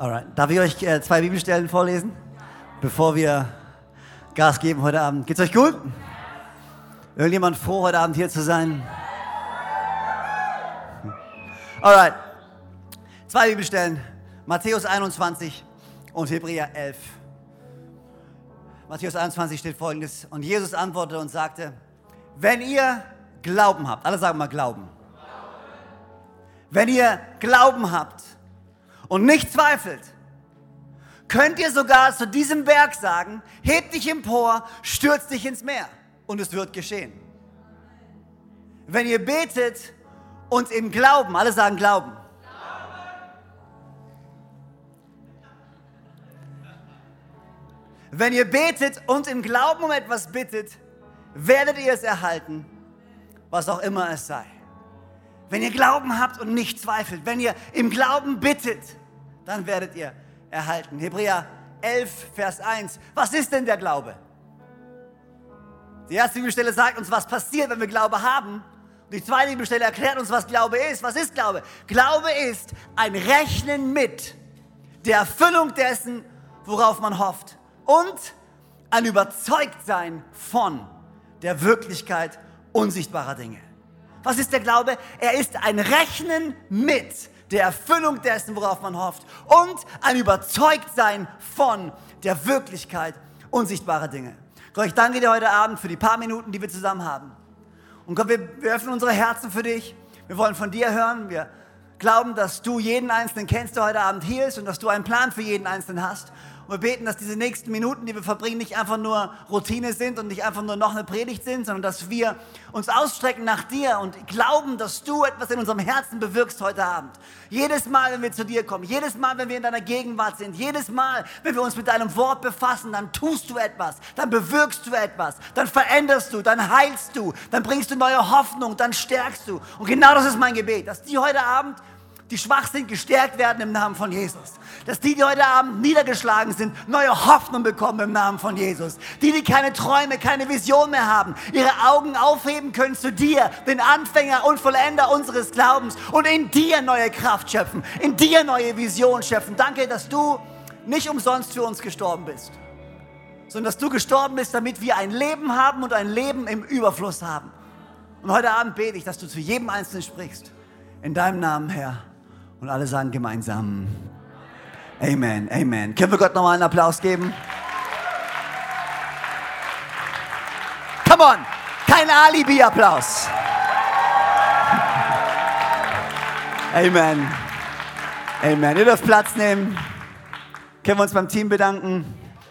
Alright. Darf ich euch 2 Bibelstellen vorlesen, bevor wir Gas geben heute Abend? Geht's euch gut? Irgendjemand froh, heute Abend hier zu sein? Alright. 2 Bibelstellen. Matthäus 21 und Hebräer 11. Matthäus 21 steht Folgendes. Und Jesus antwortete und sagte, wenn ihr Glauben habt, alle sagen mal Glauben. Wenn ihr Glauben habt und nicht zweifelt, könnt ihr sogar zu diesem Berg sagen, heb dich empor, stürz dich ins Meer und es wird geschehen. Wenn ihr betet und im Glauben, alle sagen Glauben. Wenn ihr betet und im Glauben um etwas bittet, werdet ihr es erhalten, was auch immer es sei. Wenn ihr Glauben habt und nicht zweifelt, wenn ihr im Glauben bittet, dann werdet ihr erhalten. Hebräer 11, Vers 1. Was ist denn der Glaube? Die erste Bibelstelle sagt uns, was passiert, wenn wir Glaube haben. Und die zweite Bibelstelle erklärt uns, was Glaube ist. Was ist Glaube? Glaube ist ein Rechnen mit der Erfüllung dessen, worauf man hofft. Und ein Überzeugtsein von der Wirklichkeit unsichtbarer Dinge. Was ist der Glaube? Er ist ein Rechnen mit der Erfüllung dessen, worauf man hofft. Und ein Überzeugtsein von der Wirklichkeit unsichtbarer Dinge. Gott, ich danke dir heute Abend für die paar Minuten, die wir zusammen haben. Und Gott, wir öffnen unsere Herzen für dich. Wir wollen von dir hören. Wir glauben, dass du jeden Einzelnen kennst, der heute Abend hier ist und dass du einen Plan für jeden Einzelnen hast. Und wir beten, dass diese nächsten Minuten, die wir verbringen, nicht einfach nur Routine sind und nicht einfach nur noch eine Predigt sind, sondern dass wir uns ausstrecken nach dir und glauben, dass du etwas in unserem Herzen bewirkst heute Abend. Jedes Mal, wenn wir zu dir kommen, jedes Mal, wenn wir in deiner Gegenwart sind, jedes Mal, wenn wir uns mit deinem Wort befassen, dann tust du etwas, dann bewirkst du etwas, dann veränderst du, dann heilst du, dann bringst du neue Hoffnung, dann stärkst du. Und genau das ist mein Gebet, dass die heute Abend, die schwach sind, gestärkt werden im Namen von Jesus. Dass die heute Abend niedergeschlagen sind, neue Hoffnung bekommen im Namen von Jesus. Die keine Träume, keine Vision mehr haben, ihre Augen aufheben können zu dir, den Anfänger und Vollender unseres Glaubens und in dir neue Kraft schöpfen, in dir neue Vision schöpfen. Danke, dass du nicht umsonst für uns gestorben bist, sondern dass du gestorben bist, damit wir ein Leben haben und ein Leben im Überfluss haben. Und heute Abend bete ich, dass du zu jedem Einzelnen sprichst. In deinem Namen, Herr. Und alle sagen gemeinsam Amen, Amen. Können wir Gott nochmal einen Applaus geben? Come on, kein Alibi-Applaus. Amen, Amen. Ihr dürft Platz nehmen. Können wir uns beim Team bedanken?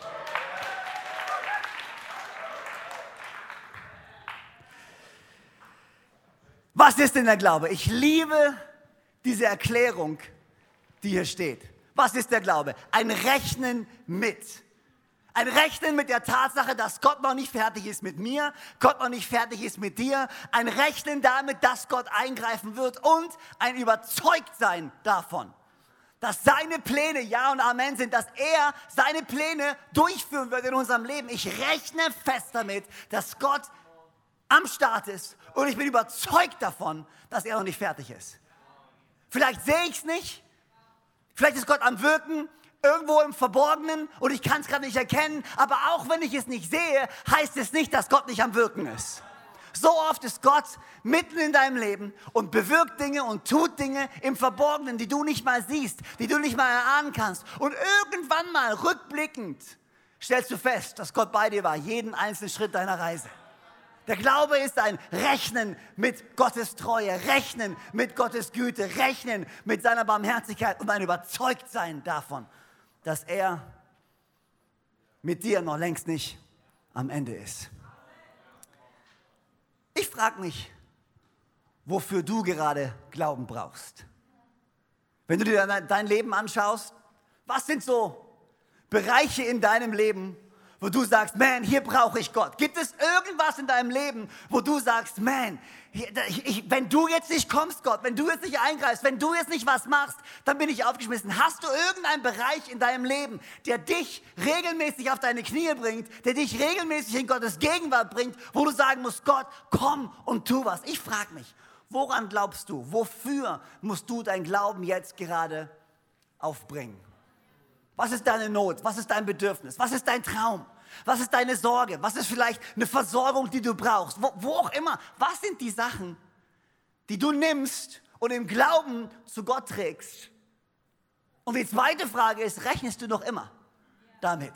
Was ist denn der Glaube? Ich liebe diese Erklärung, die hier steht. Was ist der Glaube? Ein Rechnen mit. Ein Rechnen mit der Tatsache, dass Gott noch nicht fertig ist mit mir, Gott noch nicht fertig ist mit dir. Ein Rechnen damit, dass Gott eingreifen wird und ein Überzeugtsein davon, dass seine Pläne Ja und Amen sind, dass er seine Pläne durchführen wird in unserem Leben. Ich rechne fest damit, dass Gott am Start ist und ich bin überzeugt davon, dass er noch nicht fertig ist. Vielleicht sehe ich es nicht, vielleicht ist Gott am Wirken, irgendwo im Verborgenen und ich kann es gerade nicht erkennen, aber auch wenn ich es nicht sehe, heißt es nicht, dass Gott nicht am Wirken ist. So oft ist Gott mitten in deinem Leben und bewirkt Dinge und tut Dinge im Verborgenen, die du nicht mal siehst, die du nicht mal erahnen kannst. Und irgendwann mal rückblickend stellst du fest, dass Gott bei dir war, jeden einzelnen Schritt deiner Reise. Der Glaube ist ein Rechnen mit Gottes Treue, Rechnen mit Gottes Güte, Rechnen mit seiner Barmherzigkeit und ein Überzeugtsein davon, dass er mit dir noch längst nicht am Ende ist. Ich frage mich, wofür du gerade Glauben brauchst. Wenn du dir dein Leben anschaust, was sind so Bereiche in deinem Leben, wo du sagst, man, hier brauche ich Gott. Gibt es irgendwas in deinem Leben, wo du sagst, man, wenn du jetzt nicht kommst, Gott, wenn du jetzt nicht eingreifst, wenn du jetzt nicht was machst, dann bin ich aufgeschmissen. Hast du irgendeinen Bereich in deinem Leben, der dich regelmäßig auf deine Knie bringt, der dich regelmäßig in Gottes Gegenwart bringt, wo du sagen musst, Gott, komm und tu was. Ich frage mich, woran glaubst du? Wofür musst du dein Glauben jetzt gerade aufbringen? Was ist deine Not? Was ist dein Bedürfnis? Was ist dein Traum? Was ist deine Sorge? Was ist vielleicht eine Versorgung, die du brauchst? Wo auch immer. Was sind die Sachen, die du nimmst und im Glauben zu Gott trägst? Und die zweite Frage ist, rechnest du noch immer damit?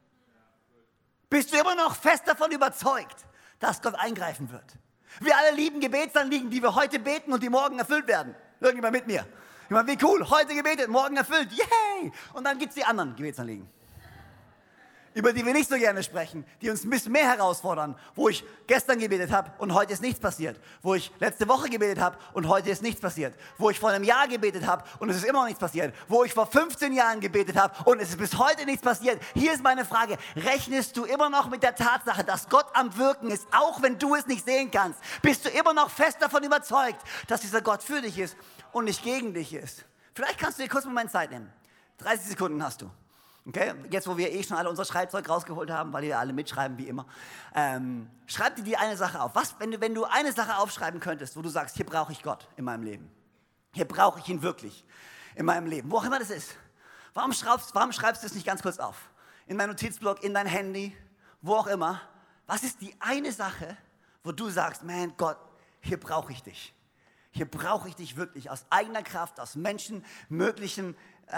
Bist du immer noch fest davon überzeugt, dass Gott eingreifen wird? Wir alle lieben Gebetsanliegen, die wir heute beten und die morgen erfüllt werden. Irgendjemand mit mir? Ich meine, wie cool, heute gebetet, morgen erfüllt, yay! Und dann gibt es die anderen Gebetsanliegen, über die wir nicht so gerne sprechen, die uns ein bisschen mehr herausfordern, wo ich gestern gebetet habe und heute ist nichts passiert, wo ich letzte Woche gebetet habe und heute ist nichts passiert, wo ich vor einem Jahr gebetet habe und es ist immer noch nichts passiert, wo ich vor 15 Jahren gebetet habe und es ist bis heute nichts passiert. Hier ist meine Frage, rechnest du immer noch mit der Tatsache, dass Gott am Wirken ist, auch wenn du es nicht sehen kannst? Bist du immer noch fest davon überzeugt, dass dieser Gott für dich ist und nicht gegen dich ist? Vielleicht kannst du dir kurz einen Moment Zeit nehmen. 30 Sekunden hast du. Okay, jetzt wo wir schon alle unser Schreibzeug rausgeholt haben, weil ihr alle mitschreiben wie immer, schreib dir die eine Sache auf. Was, wenn du eine Sache aufschreiben könntest, wo du sagst, hier brauche ich Gott in meinem Leben. Hier brauche ich ihn wirklich in meinem Leben. Wo auch immer das ist. Warum schreibst du es nicht ganz kurz auf? In dein Notizblock, in dein Handy, wo auch immer. Was ist die eine Sache, wo du sagst, man, Gott, hier brauche ich dich. Hier brauche ich dich wirklich aus eigener Kraft, aus menschenmöglicher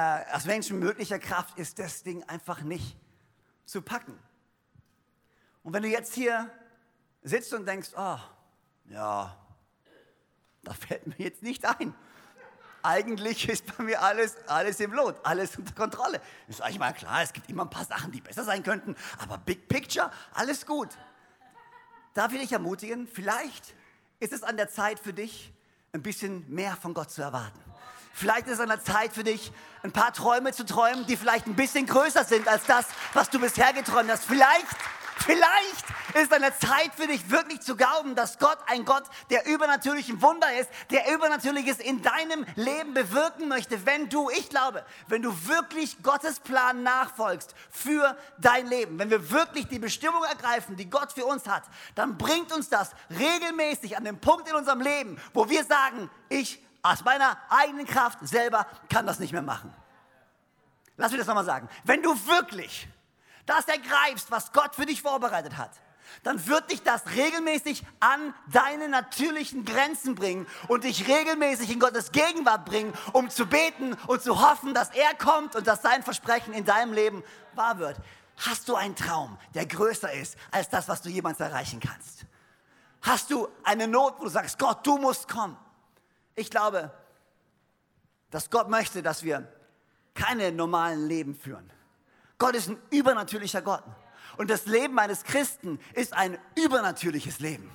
Kraft ist das Ding einfach nicht zu packen. Und wenn du jetzt hier sitzt und denkst, oh, ja, da fällt mir jetzt nicht ein. Eigentlich ist bei mir alles im Lot, alles unter Kontrolle. Ist eigentlich mal klar, es gibt immer ein paar Sachen, die besser sein könnten, aber Big Picture, alles gut. Darf ich dich ermutigen, vielleicht ist es an der Zeit für dich, ein bisschen mehr von Gott zu erwarten. Vielleicht ist es an der Zeit für dich, ein paar Träume zu träumen, die vielleicht ein bisschen größer sind als das, was du bisher geträumt hast. Vielleicht ist es an der Zeit für dich, wirklich zu glauben, dass Gott ein Gott der übernatürlichen Wunder ist, der Übernatürliches in deinem Leben bewirken möchte, wenn du wirklich Gottes Plan nachfolgst für dein Leben. Wenn wir wirklich die Bestimmung ergreifen, die Gott für uns hat, dann bringt uns das regelmäßig an den Punkt in unserem Leben, wo wir sagen, ich aus meiner eigenen Kraft selber kann das nicht mehr machen. Lass mich das nochmal sagen. Wenn du wirklich das ergreifst, was Gott für dich vorbereitet hat, dann wird dich das regelmäßig an deine natürlichen Grenzen bringen und dich regelmäßig in Gottes Gegenwart bringen, um zu beten und zu hoffen, dass er kommt und dass sein Versprechen in deinem Leben wahr wird. Hast du einen Traum, der größer ist als das, was du jemals erreichen kannst? Hast du eine Not, wo du sagst, Gott, du musst kommen? Ich glaube, dass Gott möchte, dass wir keine normalen Leben führen. Gott ist ein übernatürlicher Gott. Und das Leben eines Christen ist ein übernatürliches Leben.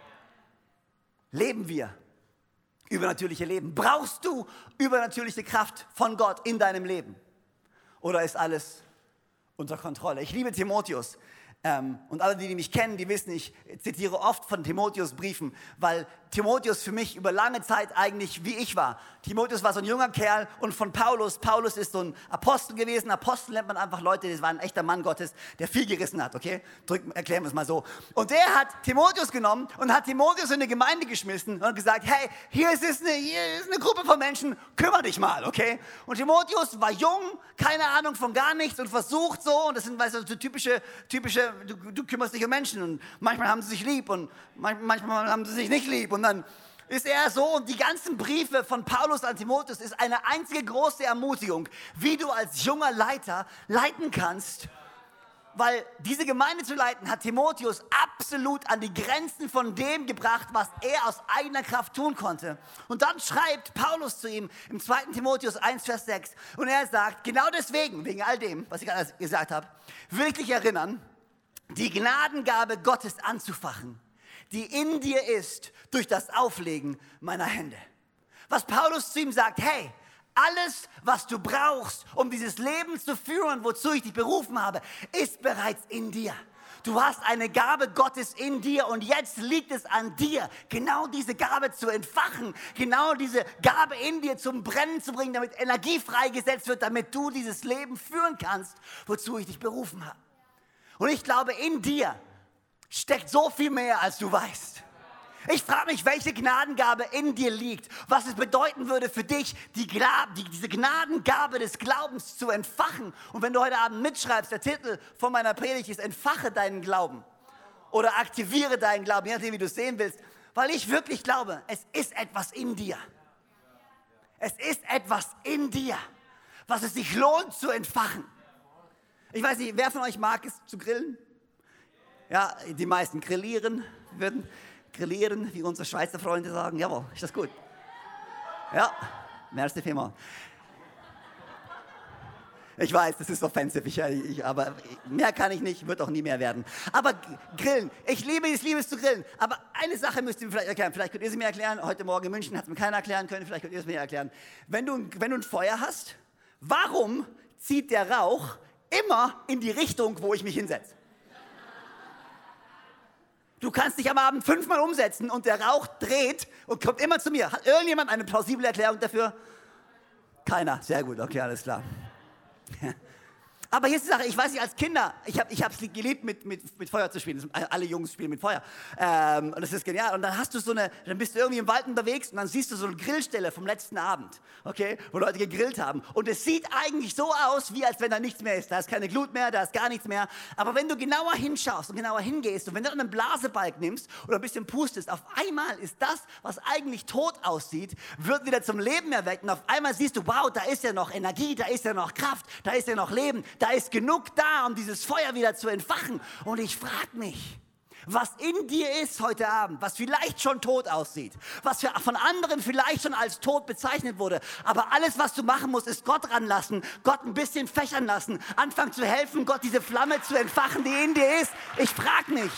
Leben wir übernatürliche Leben? Brauchst du übernatürliche Kraft von Gott in deinem Leben? Oder ist alles unter Kontrolle? Ich liebe Timotheus. Und alle, die mich kennen, die wissen, ich zitiere oft von Timotheus Briefen, weil Timotheus für mich über lange Zeit eigentlich wie ich war. Timotheus war so ein junger Kerl und von Paulus ist so ein Apostel gewesen. Apostel nennt man einfach Leute, das war ein echter Mann Gottes, der viel gerissen hat, okay? Erklären wir es mal so. Und der hat Timotheus genommen und hat Timotheus in eine Gemeinde geschmissen und gesagt, hey, hier ist eine Gruppe von Menschen, kümmere dich mal, okay? Und Timotheus war jung, keine Ahnung von gar nichts und versucht so, und das sind, weißt du, so typische du kümmerst dich um Menschen und manchmal haben sie sich lieb und manchmal haben sie sich nicht lieb und dann ist er so und die ganzen Briefe von Paulus an Timotheus ist eine einzige große Ermutigung, wie du als junger Leiter leiten kannst, weil diese Gemeinde zu leiten hat Timotheus absolut an die Grenzen von dem gebracht, was er aus eigener Kraft tun konnte. Und dann schreibt Paulus zu ihm im 2. Timotheus 1, Vers 6 und er sagt, genau deswegen, wegen all dem, was ich gerade gesagt habe, will ich dich erinnern, die Gnadengabe Gottes anzufachen, die in dir ist durch das Auflegen meiner Hände. Was Paulus zu ihm sagt, hey, alles, was du brauchst, um dieses Leben zu führen, wozu ich dich berufen habe, ist bereits in dir. Du hast eine Gabe Gottes in dir und jetzt liegt es an dir, genau diese Gabe zu entfachen, genau diese Gabe in dir zum Brennen zu bringen, damit Energie freigesetzt wird, damit du dieses Leben führen kannst, wozu ich dich berufen habe. Und ich glaube, in dir steckt so viel mehr, als du weißt. Ich frage mich, welche Gnadengabe in dir liegt, was es bedeuten würde für dich, diese Gnadengabe des Glaubens zu entfachen. Und wenn du heute Abend mitschreibst, der Titel von meiner Predigt ist Entfache deinen Glauben oder aktiviere deinen Glauben, je nachdem, wie du es sehen willst, weil ich wirklich glaube, es ist etwas in dir. Es ist etwas in dir, was es sich lohnt zu entfachen. Ich weiß nicht, wer von euch mag es zu grillen? Ja, die meisten würden grillieren, wie unsere Schweizer Freunde sagen. Jawohl, ist das gut? Ja, merci vielmals. Ich weiß, das ist offensiv, aber mehr kann ich nicht, wird auch nie mehr werden. Aber grillen, ich liebe es zu grillen. Aber eine Sache müsst ihr mir vielleicht erklären. Vielleicht könnt ihr sie mir erklären. Heute Morgen in München hat es mir keiner erklären können. Vielleicht könnt ihr es mir erklären. Wenn du ein Feuer hast, warum zieht der Rauch immer in die Richtung, wo ich mich hinsetze? Du kannst dich am Abend 5-mal umsetzen und der Rauch dreht und kommt immer zu mir. Hat irgendjemand eine plausible Erklärung dafür? Keiner. Sehr gut, okay, alles klar. Aber hier ist die Sache, ich weiß nicht, als Kinder, ich habe es geliebt, mit Feuer zu spielen. Alle Jungs spielen mit Feuer. Und das ist genial. Und dann dann bist du irgendwie im Wald unterwegs und dann siehst du so eine Grillstelle vom letzten Abend, okay, wo Leute gegrillt haben. Und es sieht eigentlich so aus, wie als wenn da nichts mehr ist. Da ist keine Glut mehr, da ist gar nichts mehr. Aber wenn du genauer hinschaust und genauer hingehst und wenn du einen Blasebalg nimmst oder ein bisschen pustest, auf einmal ist das, was eigentlich tot aussieht, wird wieder zum Leben erweckt. Und auf einmal siehst du, wow, da ist ja noch Energie, da ist ja noch Kraft, da ist ja noch Leben. Da ist genug da, um dieses Feuer wieder zu entfachen. Und ich frage mich, was in dir ist heute Abend, was vielleicht schon tot aussieht, was von anderen vielleicht schon als tot bezeichnet wurde. Aber alles, was du machen musst, ist Gott ranlassen, Gott ein bisschen fächern lassen, anfangen zu helfen, Gott diese Flamme zu entfachen, die in dir ist. Ich frage mich,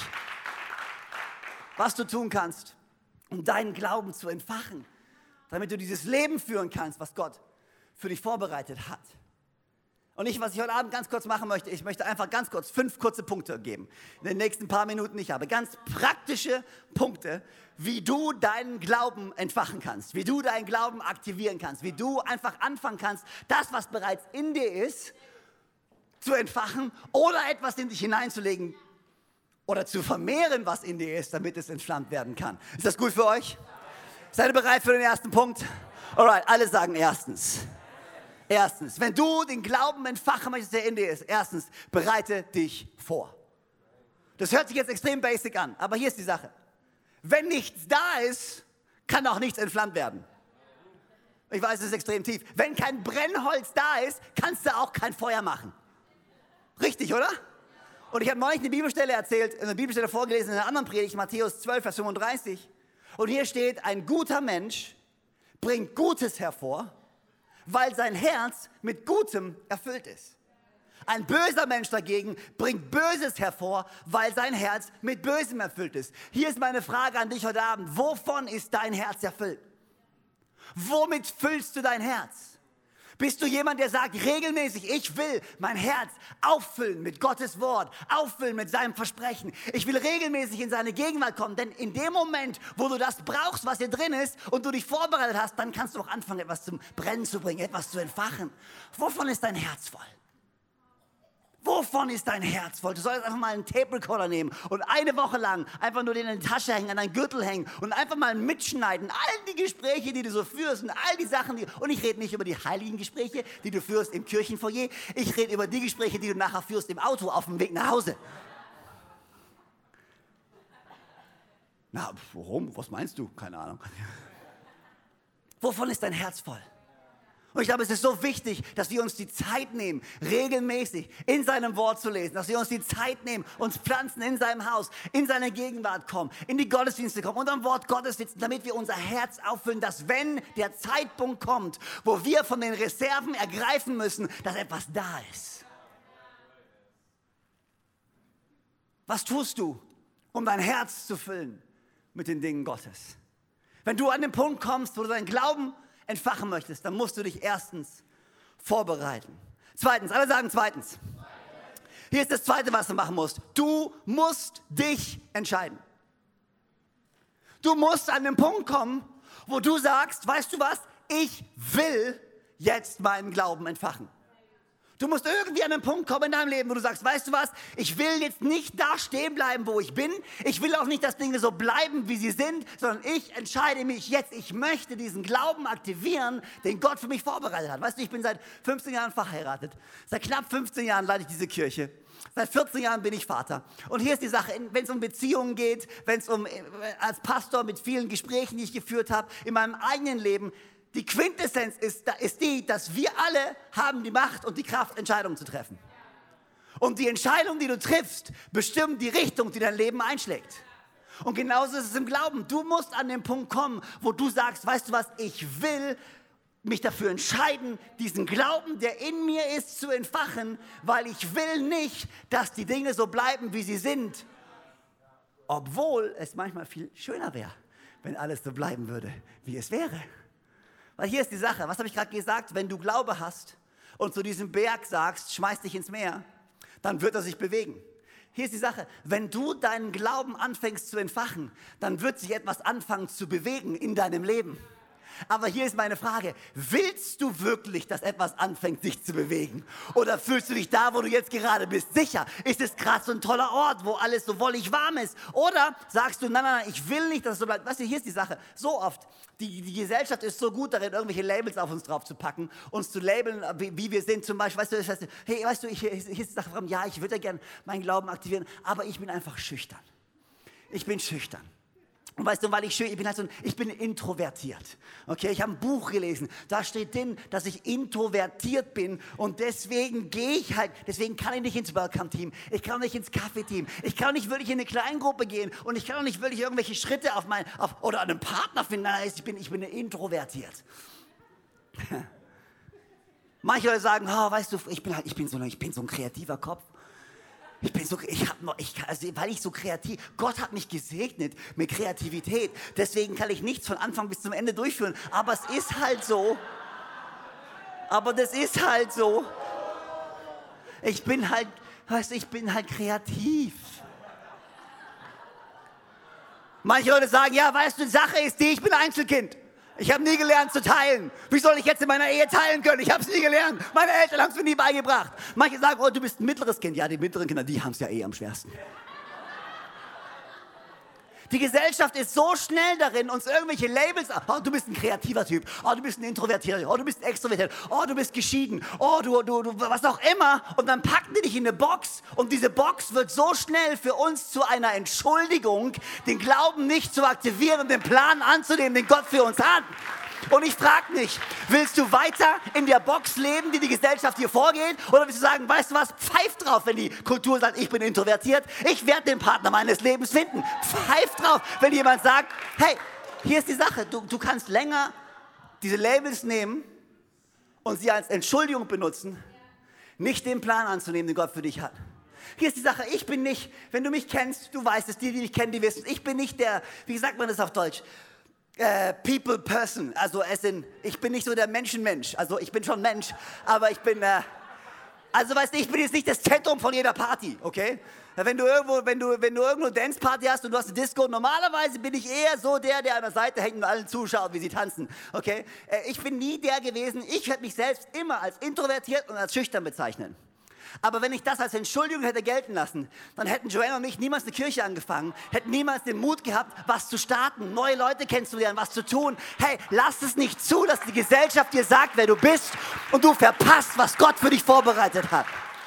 was du tun kannst, um deinen Glauben zu entfachen, damit du dieses Leben führen kannst, was Gott für dich vorbereitet hat. Und was ich heute Abend ganz kurz machen möchte, ich möchte einfach ganz kurz 5 kurze Punkte geben. In den nächsten paar Minuten nicht, aber ganz praktische Punkte, wie du deinen Glauben entfachen kannst, wie du deinen Glauben aktivieren kannst, wie du einfach anfangen kannst, das, was bereits in dir ist, zu entfachen oder etwas in dich hineinzulegen oder zu vermehren, was in dir ist, damit es entflammt werden kann. Ist das gut für euch? Seid ihr bereit für den ersten Punkt? Alright, alle sagen erstens. Erstens, wenn du den Glauben entfachen möchtest, der in dir ist, erstens, bereite dich vor. Das hört sich jetzt extrem basic an, aber hier ist die Sache. Wenn nichts da ist, kann auch nichts entflammt werden. Ich weiß, es ist extrem tief. Wenn kein Brennholz da ist, kannst du auch kein Feuer machen. Richtig, oder? Und ich habe neulich eine Bibelstelle vorgelesen in einer anderen Predigt, Matthäus 12, Vers 35. Und hier steht, ein guter Mensch bringt Gutes hervor, weil sein Herz mit Gutem erfüllt ist. Ein böser Mensch dagegen bringt Böses hervor, weil sein Herz mit Bösem erfüllt ist. Hier ist meine Frage an dich heute Abend. Wovon ist dein Herz erfüllt? Womit füllst du dein Herz? Bist du jemand, der sagt regelmäßig, ich will mein Herz auffüllen mit Gottes Wort, auffüllen mit seinem Versprechen. Ich will regelmäßig in seine Gegenwart kommen, denn in dem Moment, wo du das brauchst, was hier drin ist und du dich vorbereitet hast, dann kannst du auch anfangen, etwas zum Brennen zu bringen, etwas zu entfachen. Wovon ist dein Herz voll? Wovon ist dein Herz voll? Du solltest einfach mal einen Tape Recorder nehmen und eine Woche lang einfach nur den in die Tasche hängen, an deinen Gürtel hängen und einfach mal mitschneiden. All die Gespräche, die du so führst und all die Sachen, und ich rede nicht über die heiligen Gespräche, die du führst im Kirchenfoyer. Ich rede über die Gespräche, die du nachher führst im Auto auf dem Weg nach Hause. Na, warum? Was meinst du? Keine Ahnung. Wovon ist dein Herz voll? Und ich glaube, es ist so wichtig, dass wir uns die Zeit nehmen, regelmäßig in seinem Wort zu lesen, dass wir uns die Zeit nehmen, uns pflanzen in seinem Haus, in seine Gegenwart kommen, in die Gottesdienste kommen und am Wort Gottes sitzen, damit wir unser Herz auffüllen, dass wenn der Zeitpunkt kommt, wo wir von den Reserven ergreifen müssen, dass etwas da ist. Was tust du, um dein Herz zu füllen mit den Dingen Gottes? Wenn du an den Punkt kommst, wo du deinen Glauben entfachen möchtest, dann musst du dich erstens vorbereiten. Zweitens, alle sagen zweitens. Hier ist das Zweite, was du machen musst. Du musst dich entscheiden. Du musst an den Punkt kommen, wo du sagst, weißt du was, ich will jetzt meinen Glauben entfachen. Du musst irgendwie an einen Punkt kommen in deinem Leben, wo du sagst, weißt du was, ich will jetzt nicht da stehen bleiben, wo ich bin. Ich will auch nicht, dass Dinge so bleiben, wie sie sind, sondern ich entscheide mich jetzt, ich möchte diesen Glauben aktivieren, den Gott für mich vorbereitet hat. Weißt du, ich bin seit 15 Jahren verheiratet. Seit knapp 15 Jahren leite ich diese Kirche. Seit 14 Jahren bin ich Vater. Und hier ist die Sache, wenn es um Beziehungen geht, wenn es als Pastor mit vielen Gesprächen, die ich geführt habe, in meinem eigenen Leben, die Quintessenz ist die, dass wir alle haben die Macht und die Kraft, Entscheidungen zu treffen. Und die Entscheidung, die du triffst, bestimmt die Richtung, die dein Leben einschlägt. Und genauso ist es im Glauben. Du musst an den Punkt kommen, wo du sagst, weißt du was, ich will mich dafür entscheiden, diesen Glauben, der in mir ist, zu entfachen, weil ich will nicht, dass die Dinge so bleiben, wie sie sind. Obwohl es manchmal viel schöner wäre, wenn alles so bleiben würde, wie es wäre. Weil hier ist die Sache, was habe ich gerade gesagt? Wenn du Glaube hast und zu diesem Berg sagst, schmeiß dich ins Meer, dann wird er sich bewegen. Hier ist die Sache, wenn du deinen Glauben anfängst zu entfachen, dann wird sich etwas anfangen zu bewegen in deinem Leben. Aber hier ist meine Frage, willst du wirklich, dass etwas anfängt, sich zu bewegen? Oder fühlst du dich da, wo du jetzt gerade bist, sicher? Ist es gerade so ein toller Ort, wo alles so wollig warm ist? Oder sagst du, nein, ich will nicht, dass es so bleibt. Weißt du, hier ist die Sache, so oft, die Gesellschaft ist so gut darin, irgendwelche Labels auf uns drauf zu packen, uns zu labeln, wie wir sind. Zum Beispiel, hier ist die Sache, ja, ich würde ja gerne meinen Glauben aktivieren, aber ich bin einfach schüchtern. Ich bin schüchtern. Und weißt du, weil ich bin introvertiert. Okay, ich habe ein Buch gelesen, da steht drin, dass ich introvertiert bin und deswegen deswegen kann ich nicht ins Welcome-Team, ich kann nicht ins Kaffee-Team, ich kann nicht wirklich in eine Kleingruppe gehen und ich kann auch nicht wirklich irgendwelche Schritte oder einen Partner finden. Nein, ich bin introvertiert. Manche Leute sagen, weißt du, ich bin so ein kreativer Kopf. Weil ich so kreativ, Gott hat mich gesegnet mit Kreativität, deswegen kann ich nichts von Anfang bis zum Ende durchführen, aber es ist halt so, ich bin halt kreativ. Manche Leute sagen, ja, weißt du, die Sache ist die, ich bin Einzelkind. Ich habe nie gelernt zu teilen. Wie soll ich jetzt in meiner Ehe teilen können? Ich habe es nie gelernt. Meine Eltern haben es mir nie beigebracht. Manche sagen, du bist ein mittleres Kind. Ja, die mittleren Kinder, die haben es ja am schwersten. Die Gesellschaft ist so schnell darin, uns irgendwelche Labels, du bist ein kreativer Typ, du bist ein Introvertierter, du bist ein Extrovertiert, du bist geschieden, du was auch immer. Und dann packen die dich in eine Box und diese Box wird so schnell für uns zu einer Entschuldigung, den Glauben nicht zu aktivieren und den Plan anzunehmen, den Gott für uns hat. Und ich frage mich, willst du weiter in der Box leben, die Gesellschaft dir vorgeht? Oder willst du sagen, weißt du was, pfeif drauf, wenn die Kultur sagt, ich bin introvertiert, ich werde den Partner meines Lebens finden. Pfeif drauf, wenn jemand sagt, hey, hier ist die Sache, du kannst länger diese Labels nehmen und sie als Entschuldigung benutzen, nicht den Plan anzunehmen, den Gott für dich hat. Hier ist die Sache, ich bin nicht, wenn du mich kennst, du weißt es, die mich kennen, die wissen, ich bin nicht der, wie sagt man das auf Deutsch? People person, also ich bin nicht so der Menschenmensch, also ich bin schon Mensch, aber ich bin, weißt du, ich bin jetzt nicht das Zentrum von jeder Party, okay? Wenn du irgendwo Dance-Party hast und du hast eine Disco, normalerweise bin ich eher so der an der Seite hängt und allen zuschaut, wie sie tanzen, okay? Ich bin nie der gewesen, ich hätte mich selbst immer als introvertiert und als schüchtern bezeichnen. Aber wenn ich das als Entschuldigung hätte gelten lassen, dann hätten Joanna und ich niemals eine Kirche angefangen, hätten niemals den Mut gehabt, was zu starten, neue Leute kennenzulernen, was zu tun. Hey, lass es nicht zu, dass die Gesellschaft dir sagt, wer du bist und du verpasst, was Gott für dich vorbereitet hat.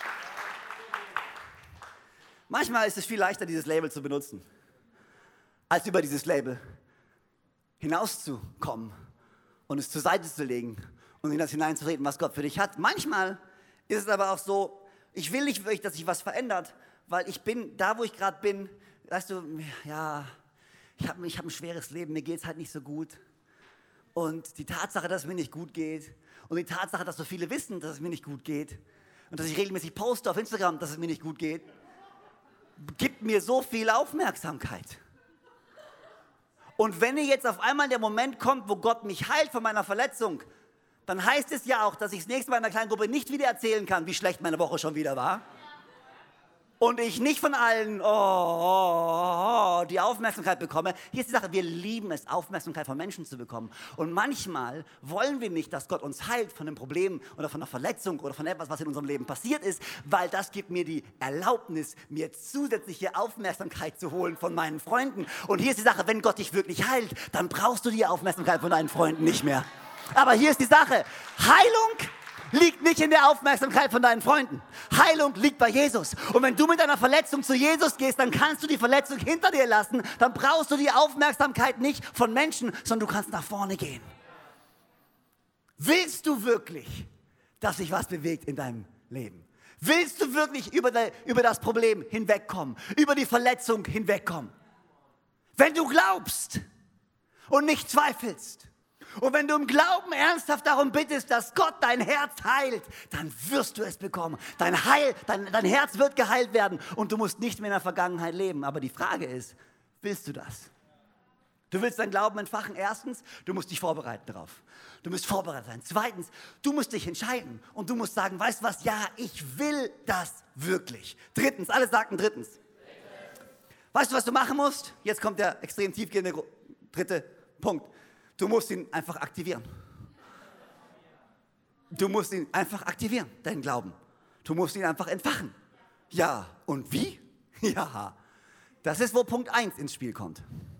Manchmal ist es viel leichter, dieses Label zu benutzen, als über dieses Label hinauszukommen und es zur Seite zu legen und in das hineinzutreten, was Gott für dich hat. Manchmal ist es aber auch so, ich will nicht wirklich, dass sich was verändert, weil ich bin da, wo ich gerade bin, weißt du, ja, ich hab ein schweres Leben, mir geht es halt nicht so gut. Und die Tatsache, dass es mir nicht gut geht und die Tatsache, dass so viele wissen, dass es mir nicht gut geht und dass ich regelmäßig poste auf Instagram, dass es mir nicht gut geht, gibt mir so viel Aufmerksamkeit. Und wenn jetzt auf einmal der Moment kommt, wo Gott mich heilt von meiner Verletzung, dann heißt es ja auch, dass ich das nächste Mal in einer kleinen Gruppe nicht wieder erzählen kann, wie schlecht meine Woche schon wieder war. und ich nicht von allen die Aufmerksamkeit bekomme. Hier ist die Sache, wir lieben es, Aufmerksamkeit von Menschen zu bekommen. Und manchmal wollen wir nicht, dass Gott uns heilt von einem Problem oder von einer Verletzung oder von etwas, was in unserem Leben passiert ist, weil das gibt mir die Erlaubnis, mir zusätzliche Aufmerksamkeit zu holen von meinen Freunden. Und hier ist die Sache, wenn Gott dich wirklich heilt, dann brauchst du die Aufmerksamkeit von deinen Freunden nicht mehr. Aber hier ist die Sache, Heilung liegt nicht in der Aufmerksamkeit von deinen Freunden. Heilung liegt bei Jesus. Und wenn du mit deiner Verletzung zu Jesus gehst, dann kannst du die Verletzung hinter dir lassen. Dann brauchst du die Aufmerksamkeit nicht von Menschen, sondern du kannst nach vorne gehen. Willst du wirklich, dass sich was bewegt in deinem Leben? Willst du wirklich über das Problem hinwegkommen, über die Verletzung hinwegkommen? Wenn du glaubst und nicht zweifelst, und wenn du im Glauben ernsthaft darum bittest, dass Gott dein Herz heilt, dann wirst du es bekommen. Dein Herz wird geheilt werden und du musst nicht mehr in der Vergangenheit leben. Aber die Frage ist, willst du das? Du willst deinen Glauben entfachen. Erstens, du musst dich vorbereiten darauf. Du musst vorbereitet sein. Zweitens, du musst dich entscheiden und du musst sagen, weißt du was, ja, ich will das wirklich. Drittens, alle sagten drittens. Weißt du, was du machen musst? Jetzt kommt der extrem tiefgehende dritte Punkt. Du musst ihn einfach aktivieren. Du musst ihn einfach aktivieren, deinen Glauben. Du musst ihn einfach entfachen. Ja, und wie? Ja, das ist, wo Punkt 1 ins Spiel kommt.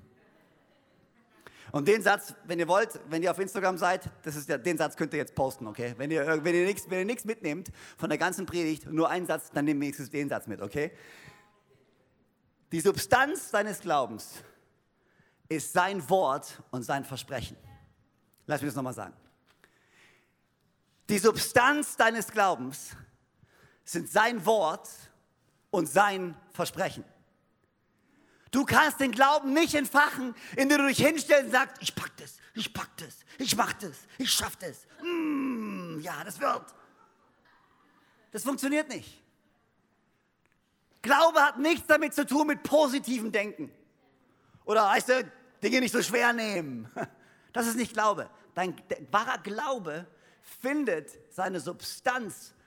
Und den Satz, wenn ihr wollt, wenn ihr auf Instagram seid, den Satz könnt ihr jetzt posten, okay? Wenn ihr nichts mitnehmt von der ganzen Predigt, nur einen Satz, dann nehmt wenigstens den Satz mit, okay? Die Substanz deines Glaubens ist sein Wort und sein Versprechen. Lass mich das nochmal sagen. Die Substanz deines Glaubens sind sein Wort und sein Versprechen. Du kannst den Glauben nicht entfachen, indem du dich hinstellst und sagst, ich pack das, ich mach das, ich schaff das. Ja, das wird. Das funktioniert nicht. Glaube hat nichts damit zu tun mit positivem Denken. Oder weißt du, Dinge nicht so schwer nehmen. Das ist nicht Glaube. Dein wahrer Glaube findet seine Substanz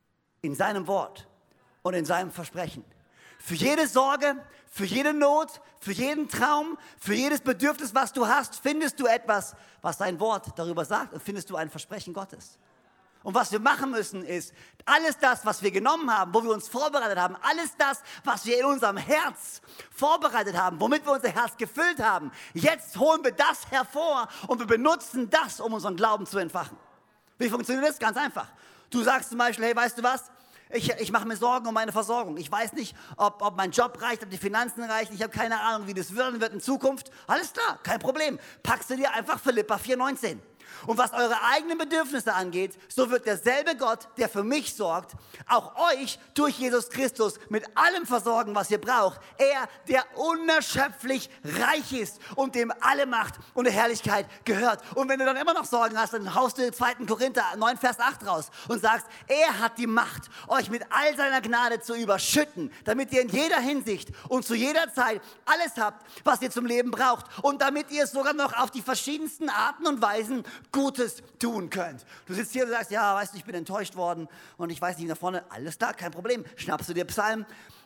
in seinem Wort und in seinem Versprechen. Für jede Sorge, für jede Not, für jeden Traum, für jedes Bedürfnis, was du hast, findest du etwas, was sein Wort darüber sagt und findest du ein Versprechen Gottes. Und was wir machen müssen ist, alles das, was wir genommen haben, wo wir uns vorbereitet haben, alles das, was wir in unserem Herz vorbereitet haben, womit wir unser Herz gefüllt haben, jetzt holen wir das hervor und wir benutzen das, um unseren Glauben zu entfachen. Wie funktioniert das? Ganz einfach. Du sagst zum Beispiel, hey, weißt du was? Ich mache mir Sorgen um meine Versorgung. Ich weiß nicht, ob mein Job reicht, ob die Finanzen reichen. Ich habe keine Ahnung, wie das wird in Zukunft. Alles klar, kein Problem. Packst du dir einfach Philipper 4,19. Und was eure eigenen Bedürfnisse angeht, so wird derselbe Gott, der für mich sorgt, auch euch durch Jesus Christus mit allem versorgen, was ihr braucht. Er, der unerschöpflich reich ist und dem alle Macht und Herrlichkeit gehört. Und wenn du dann immer noch Sorgen hast, dann haust du 2. Korinther 9, Vers 8 raus und sagst, er hat die Macht, euch mit all seiner Gnade zu überschütten, damit ihr in jeder Hinsicht und zu jeder Zeit alles habt, was ihr zum Leben braucht. Und damit ihr es sogar noch auf die verschiedensten Arten und Weisen Gutes tun könnt. Du sitzt hier und sagst, ja, weißt du, ich bin enttäuscht worden und ich weiß nicht nach vorne. Alles klar, kein Problem. Schnappst du dir Psalm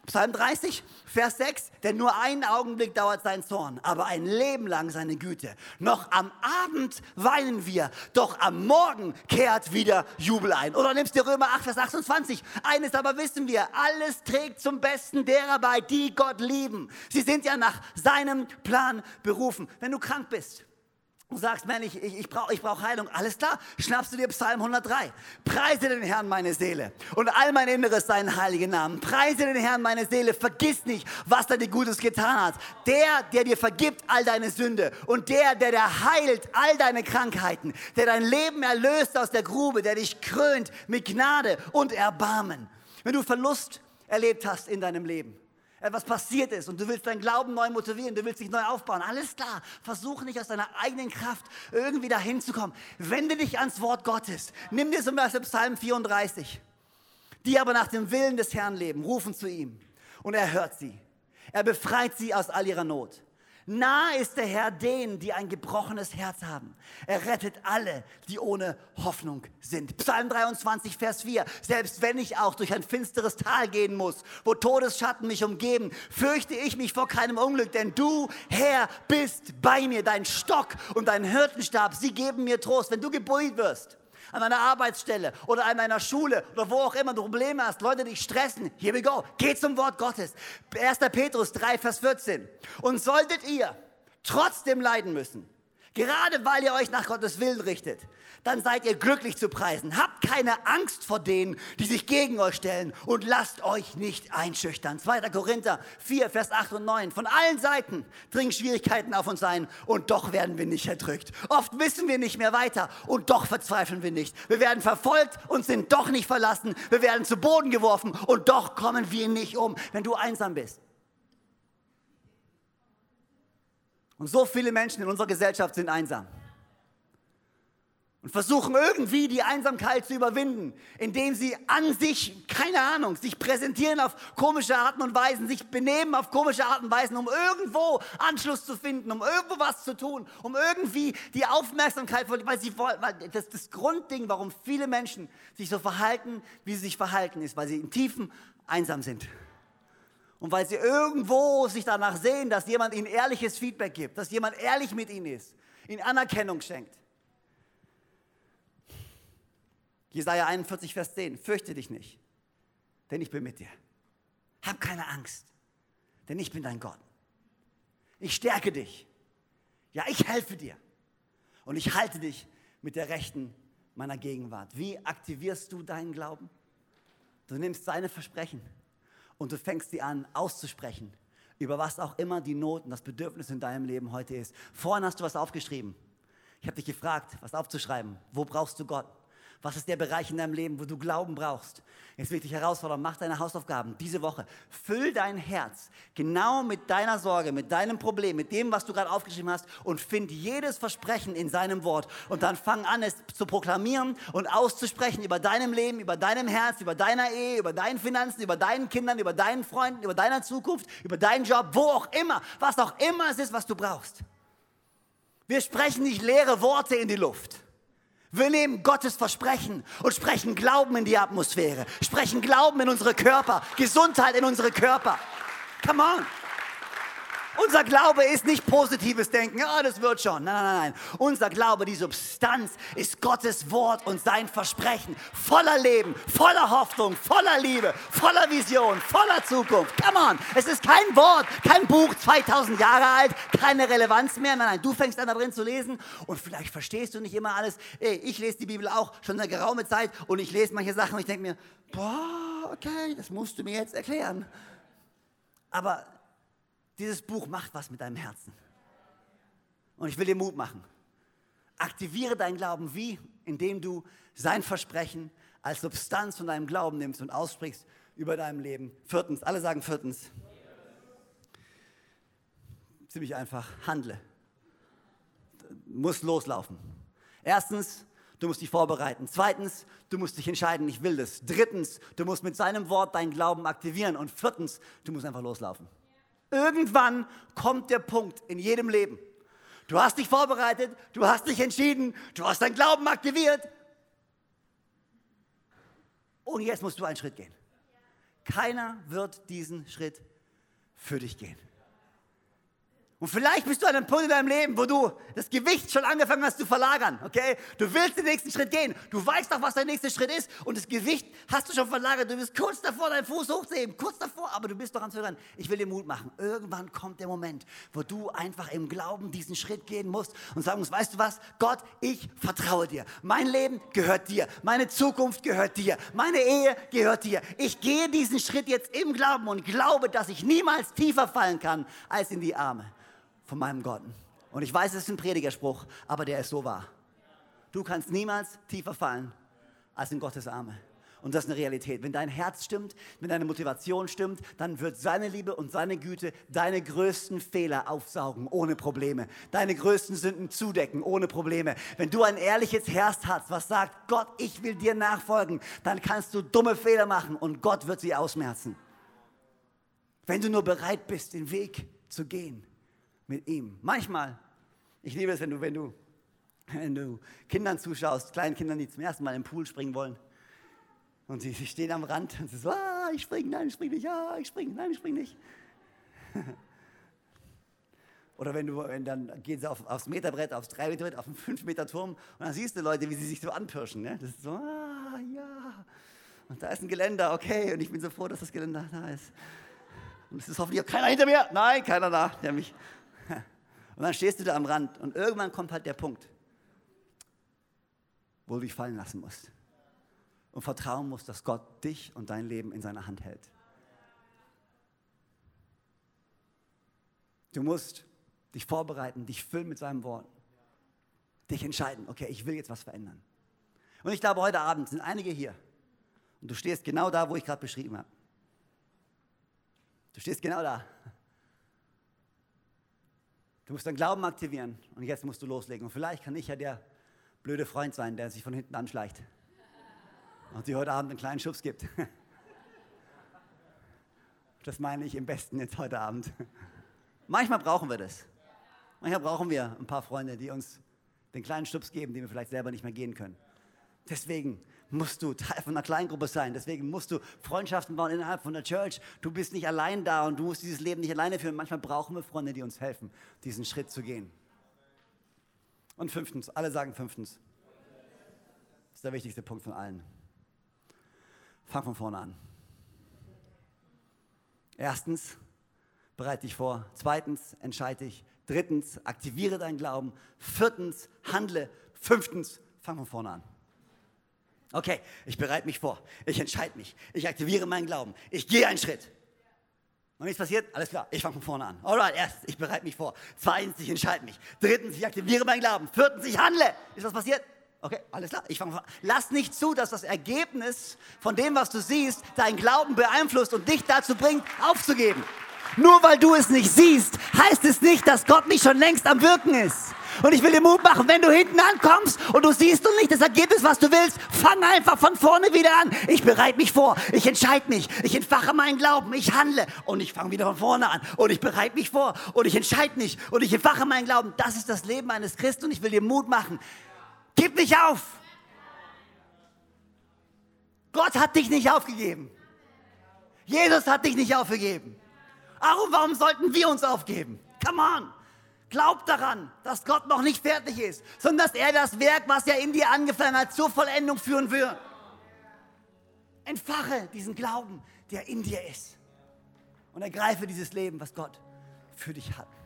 30, Vers 6, denn nur einen Augenblick dauert sein Zorn, aber ein Leben lang seine Güte. Noch am Abend weinen wir, doch am Morgen kehrt wieder Jubel ein. Oder nimmst dir Römer 8, Vers 28. Eines aber wissen wir, alles trägt zum Besten derer bei, die Gott lieben. Sie sind ja nach seinem Plan berufen. Wenn du krank bist, und sagst, man, ich brauch Heilung. Alles klar, schnappst du dir Psalm 103. Preise den Herrn, meine Seele, und all mein Inneres seinen heiligen Namen. Preise den Herrn, meine Seele, vergiss nicht, was er dir Gutes getan hat. Der dir vergibt all deine Sünde und der heilt all deine Krankheiten, der dein Leben erlöst aus der Grube, der dich krönt mit Gnade und Erbarmen. Wenn du Verlust erlebt hast in deinem Leben, etwas passiert ist und du willst deinen Glauben neu motivieren, du willst dich neu aufbauen, alles klar, versuch nicht aus deiner eigenen Kraft irgendwie dahin zu kommen. Wende dich ans Wort Gottes. Nimm dir zum Beispiel Psalm 34. Die aber nach dem Willen des Herrn leben, rufen zu ihm und er hört sie. Er befreit sie aus all ihrer Not. Nahe ist der Herr denen, die ein gebrochenes Herz haben. Er rettet alle, die ohne Hoffnung sind. Psalm 23, Vers 4. Selbst wenn ich auch durch ein finsteres Tal gehen muss, wo Todesschatten mich umgeben, fürchte ich mich vor keinem Unglück, denn du, Herr, bist bei mir. Dein Stock und dein Hirtenstab, sie geben mir Trost. Wenn du gebunden wirst, an einer Arbeitsstelle oder an einer Schule oder wo auch immer du Probleme hast, Leute dich stressen, here we go, geh zum Wort Gottes. 1. Petrus 3, Vers 14. Und solltet ihr trotzdem leiden müssen, gerade weil ihr euch nach Gottes Willen richtet, dann seid ihr glücklich zu preisen. Habt keine Angst vor denen, die sich gegen euch stellen und lasst euch nicht einschüchtern. 2. Korinther 4, Vers 8 und 9. Von allen Seiten dringen Schwierigkeiten auf uns ein und doch werden wir nicht erdrückt. Oft wissen wir nicht mehr weiter und doch verzweifeln wir nicht. Wir werden verfolgt und sind doch nicht verlassen. Wir werden zu Boden geworfen und doch kommen wir nicht um, wenn du einsam bist. Und so viele Menschen in unserer Gesellschaft sind einsam. Und versuchen irgendwie die Einsamkeit zu überwinden, indem sie an sich, keine Ahnung, sich präsentieren auf komische Arten und Weisen, sich benehmen auf komische Arten und Weisen, um irgendwo Anschluss zu finden, um irgendwo was zu tun, um irgendwie die Aufmerksamkeit, weil das Grundding, warum viele Menschen sich so verhalten, wie sie sich verhalten, ist, weil sie im Tiefen einsam sind. Und weil sie irgendwo sich danach sehen, dass jemand ihnen ehrliches Feedback gibt, dass jemand ehrlich mit ihnen ist, ihnen Anerkennung schenkt. Jesaja 41, Vers 10. Fürchte dich nicht, denn ich bin mit dir. Hab keine Angst, denn ich bin dein Gott. Ich stärke dich. Ja, ich helfe dir. Und ich halte dich mit der Rechten meiner Gegenwart. Wie aktivierst du deinen Glauben? Du nimmst seine Versprechen und du fängst sie an auszusprechen, über was auch immer die Not und das Bedürfnis in deinem Leben heute ist. Vorhin hast du was aufgeschrieben. Ich habe dich gefragt, was aufzuschreiben. Wo brauchst du Gott? Was ist der Bereich in deinem Leben, wo du Glauben brauchst? Jetzt will ich dich herausfordern, mach deine Hausaufgaben diese Woche. Füll dein Herz genau mit deiner Sorge, mit deinem Problem, mit dem, was du gerade aufgeschrieben hast und find jedes Versprechen in seinem Wort. Und dann fang an, es zu proklamieren und auszusprechen über deinem Leben, über deinem Herz, über deiner Ehe, über deinen Finanzen, über deinen Kindern, über deinen Freunden, über deiner Zukunft, über deinen Job, wo auch immer, was auch immer es ist, was du brauchst. Wir sprechen nicht leere Worte in die Luft. Wir nehmen Gottes Versprechen und sprechen Glauben in die Atmosphäre, sprechen Glauben in unsere Körper, Gesundheit in unsere Körper. Come on. Unser Glaube ist nicht positives Denken, das wird schon. Nein. Unser Glaube, die Substanz, ist Gottes Wort und sein Versprechen. Voller Leben, voller Hoffnung, voller Liebe, voller Vision, voller Zukunft. Come on. Es ist kein Wort, kein Buch, 2000 Jahre alt, keine Relevanz mehr. Nein. Du fängst an, da drin zu lesen und vielleicht verstehst du nicht immer alles. Ich lese die Bibel auch schon eine geraume Zeit und ich lese manche Sachen und ich denke mir, okay, das musst du mir jetzt erklären. Aber dieses Buch macht was mit deinem Herzen. Und ich will dir Mut machen. Aktiviere deinen Glauben wie? Indem du sein Versprechen als Substanz von deinem Glauben nimmst und aussprichst über deinem Leben. Viertens, alle sagen viertens. Ziemlich einfach, handle. Du musst loslaufen. Erstens, du musst dich vorbereiten. Zweitens, du musst dich entscheiden, ich will das. Drittens, du musst mit seinem Wort deinen Glauben aktivieren. Und viertens, du musst einfach loslaufen. Irgendwann kommt der Punkt in jedem Leben. Du hast dich vorbereitet, du hast dich entschieden, du hast deinen Glauben aktiviert. Und jetzt musst du einen Schritt gehen. Keiner wird diesen Schritt für dich gehen. Und vielleicht bist du an einem Punkt in deinem Leben, wo du das Gewicht schon angefangen hast zu verlagern, okay? Du willst den nächsten Schritt gehen, du weißt doch, was der nächste Schritt ist und das Gewicht hast du schon verlagert, du bist kurz davor, deinen Fuß hochzuheben, kurz davor, aber du bist doch am Zögern. Ich will dir Mut machen. Irgendwann kommt der Moment, wo du einfach im Glauben diesen Schritt gehen musst und sagen musst, weißt du was, Gott, ich vertraue dir. Mein Leben gehört dir, meine Zukunft gehört dir, meine Ehe gehört dir. Ich gehe diesen Schritt jetzt im Glauben und glaube, dass ich niemals tiefer fallen kann als in die Arme von meinem Gott. Und ich weiß, es ist ein Predigerspruch, aber der ist so wahr. Du kannst niemals tiefer fallen als in Gottes Arme. Und das ist eine Realität. Wenn dein Herz stimmt, wenn deine Motivation stimmt, dann wird seine Liebe und seine Güte deine größten Fehler aufsaugen, ohne Probleme. Deine größten Sünden zudecken, ohne Probleme. Wenn du ein ehrliches Herz hast, was sagt, Gott, ich will dir nachfolgen, dann kannst du dumme Fehler machen und Gott wird sie ausmerzen. Wenn du nur bereit bist, den Weg zu gehen, mit ihm. Manchmal, ich liebe es, wenn du Kindern zuschaust, kleinen Kindern, die zum ersten Mal im Pool springen wollen. Und sie stehen am Rand und sie so, ich springe, nein, ich springe nicht, ich springe, nein, ich springe nicht. Oder dann gehen sie aufs Meterbrett, aufs 3-Meter-Brett, auf den 5-Meter-Turm und dann siehst du Leute, wie sie sich so anpirschen. Ne? Das ist so, ja. Und da ist ein Geländer, okay. Und ich bin so froh, dass das Geländer da ist. Und es ist hoffentlich auch keiner hinter mir. Nein, keiner da, der mich... Und dann stehst du da am Rand und irgendwann kommt halt der Punkt, wo du dich fallen lassen musst. Und vertrauen musst, dass Gott dich und dein Leben in seiner Hand hält. Du musst dich vorbereiten, dich füllen mit seinem Wort. Dich entscheiden, okay, ich will jetzt was verändern. Und ich glaube, heute Abend sind einige hier. Und du stehst genau da, wo ich gerade beschrieben habe. Du stehst genau da. Du musst deinen Glauben aktivieren und jetzt musst du loslegen. Und vielleicht kann ich ja der blöde Freund sein, der sich von hinten anschleicht und dir heute Abend einen kleinen Schubs gibt. Das meine ich im Besten jetzt heute Abend. Manchmal brauchen wir das. Manchmal brauchen wir ein paar Freunde, die uns den kleinen Schubs geben, den wir vielleicht selber nicht mehr gehen können. Deswegen musst du Teil von einer Kleingruppe sein. Deswegen musst du Freundschaften bauen innerhalb von der Church. Du bist nicht allein da und du musst dieses Leben nicht alleine führen. Manchmal brauchen wir Freunde, die uns helfen, diesen Schritt zu gehen. Und 5. Alle sagen 5. Das ist der wichtigste Punkt von allen. Fang von vorne an. 1. Bereite dich vor. 2. Entscheide dich. 3. aktiviere deinen Glauben. 4. handle. 5. fang von vorne an. Okay, ich bereite mich vor. Ich entscheide mich. Ich aktiviere meinen Glauben. Ich gehe einen Schritt. Noch nichts passiert? Alles klar, ich fange von vorne an. Alright, 1. ich bereite mich vor. 2. ich entscheide mich. 3. ich aktiviere meinen Glauben. 4. ich handle. Ist was passiert? Okay, alles klar, ich fange von vorne an. Lass nicht zu, dass das Ergebnis von dem, was du siehst, deinen Glauben beeinflusst und dich dazu bringt, aufzugeben. Nur weil du es nicht siehst, heißt es nicht, dass Gott nicht schon längst am Wirken ist. Und ich will dir Mut machen, wenn du hinten ankommst und du siehst noch nicht das Ergebnis, was du willst, fang einfach von vorne wieder an. Ich bereite mich vor, ich entscheide mich, ich entfache meinen Glauben, ich handle und ich fange wieder von vorne an. Und ich bereite mich vor und ich entscheide mich und ich entfache meinen Glauben. Das ist das Leben eines Christen und ich will dir Mut machen. Gib nicht auf. Gott hat dich nicht aufgegeben. Jesus hat dich nicht aufgegeben. Warum sollten wir uns aufgeben? Come on. Glaub daran, dass Gott noch nicht fertig ist, sondern dass er das Werk, was er in dir angefangen hat, zur Vollendung führen wird. Entfache diesen Glauben, der in dir ist. Und ergreife dieses Leben, was Gott für dich hat.